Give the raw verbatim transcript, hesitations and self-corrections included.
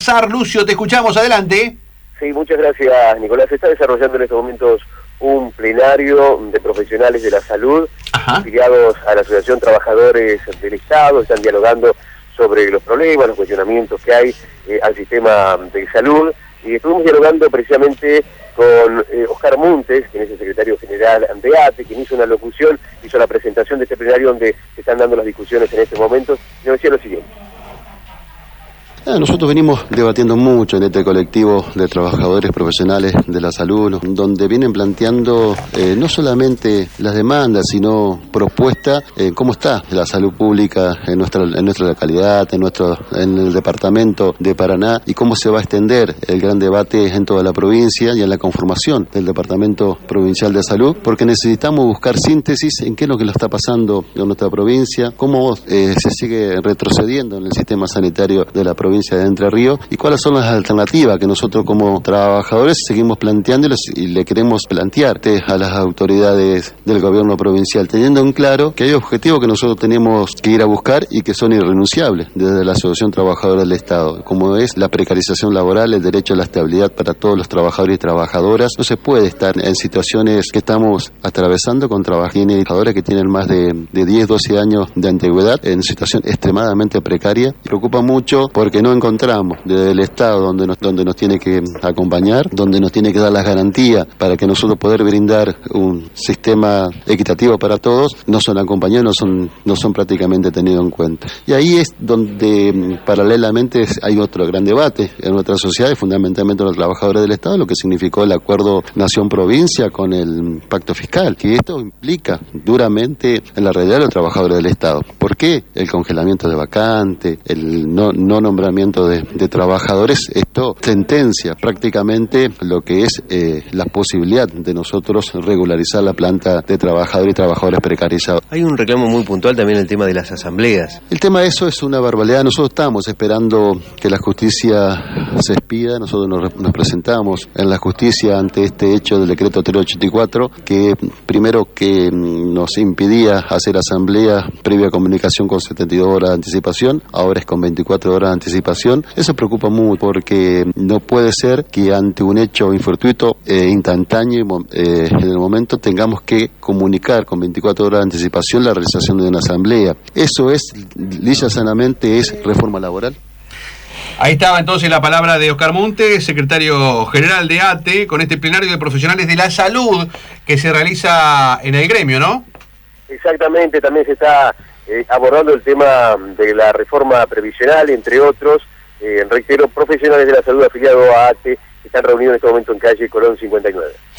pasar. Lucio, te escuchamos, adelante. Sí, muchas gracias, Nicolás. Se está desarrollando en estos momentos un plenario de profesionales de la salud, Ajá. afiliados a la Asociación Trabajadores del Estado. Están dialogando sobre los problemas, los cuestionamientos que hay eh, al sistema de salud. Y estuvimos dialogando precisamente con eh, Oscar Muntes, quien es el secretario general de A T E, quien hizo una locución, hizo la presentación de este plenario donde se están dando las discusiones en estos momentos, y nos decía lo siguiente. Nosotros venimos debatiendo mucho en este colectivo de trabajadores profesionales de la salud, donde vienen planteando eh, no solamente las demandas, sino propuestas en cómo está la salud pública en nuestra en nuestra localidad, en nuestro en el departamento de Paraná, y cómo se va a extender el gran debate en toda la provincia y en la conformación del Departamento Provincial de Salud, porque necesitamos buscar síntesis en qué es lo que lo está pasando en nuestra provincia, cómo eh, se sigue retrocediendo en el sistema sanitario de la provincia de Entre Ríos, y cuáles son las alternativas que nosotros como trabajadores seguimos planteando y le queremos plantear a las autoridades del gobierno provincial, teniendo en claro que hay objetivos que nosotros tenemos que ir a buscar y que son irrenunciables desde la Asociación Trabajadora del Estado, como es la precarización laboral, el derecho a la estabilidad para todos los trabajadores y trabajadoras. No se puede estar en situaciones que estamos atravesando con trabajadores que tienen más de, de diez, doce años de antigüedad, en situación extremadamente precaria. Preocupa mucho porque no encontramos desde el Estado donde nos, donde nos tiene que acompañar, donde nos tiene que dar las garantías para que nosotros poder brindar un sistema equitativo para todos, no son acompañados, no son, no son prácticamente tenidos en cuenta. Y ahí es donde paralelamente hay otro gran debate en nuestra sociedad, y fundamentalmente los trabajadores del Estado, lo que significó el acuerdo Nación-Provincia con el pacto fiscal, que esto implica duramente en la realidad de los trabajadores del Estado. ¿Por qué? El congelamiento de vacante, el no, no nombramiento de, de trabajadores, esto sentencia prácticamente lo que es eh, la posibilidad de nosotros regularizar la planta de trabajadores y trabajadores precarizados. Hay un reclamo muy puntual también en el tema de las asambleas. El tema de eso es una barbaridad. Nosotros estamos esperando que la justicia se expida. Nosotros nos, nos presentamos en la justicia ante este hecho del decreto trescientos ochenta y cuatro, que primero que nos impedía hacer asambleas previa comunicación con setenta y dos horas de anticipación, ahora es con veinticuatro horas de anticipación. Eso preocupa mucho porque no puede ser que ante un hecho infortuito eh, instantáneo eh, en el momento tengamos que comunicar con veinticuatro horas de anticipación la realización de una asamblea. Eso es, lisa sanamente, es reforma laboral. Ahí estaba entonces la palabra de Oscar Muntes, secretario general de A T E, con este plenario de profesionales de la salud que se realiza en el gremio, ¿no? Exactamente, también se está eh, abordando el tema de la reforma previsional, entre otros. Eh, reitero, profesionales de la salud afiliados a A T E que están reunidos en este momento en calle Colón cincuenta y nueve.